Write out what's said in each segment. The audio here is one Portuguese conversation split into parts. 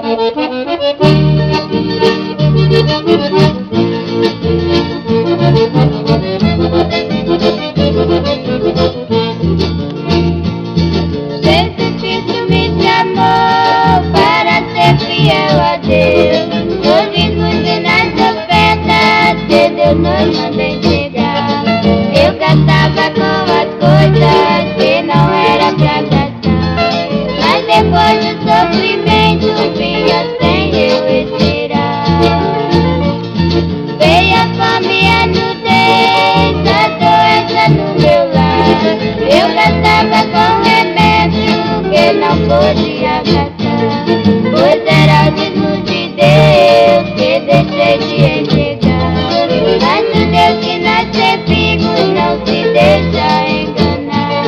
Jesus me chamou para ser fiel a Deus. Hoje fui nas ofertas que Deus nos manda entregar. Eu gastava com as coisas que não era pra gastar, mas depois do sofrimento vinha sem eu esperar. Veio a fome e a nudez, a doença no meu lar. Eu gastava com remédio que não podia gastar, pois era o Jesus de Deus que deixei de entregar. Mas o Deus que nós servimos não se deixa enganar.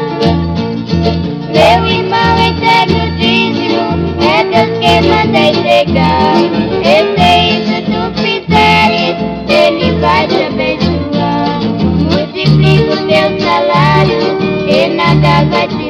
Meu irmão, entrega o dízimo, é Deus que manda entregar. Se isso tu fizeres, Ele vai te abençoar. Multiplica o teu salário e nada vai te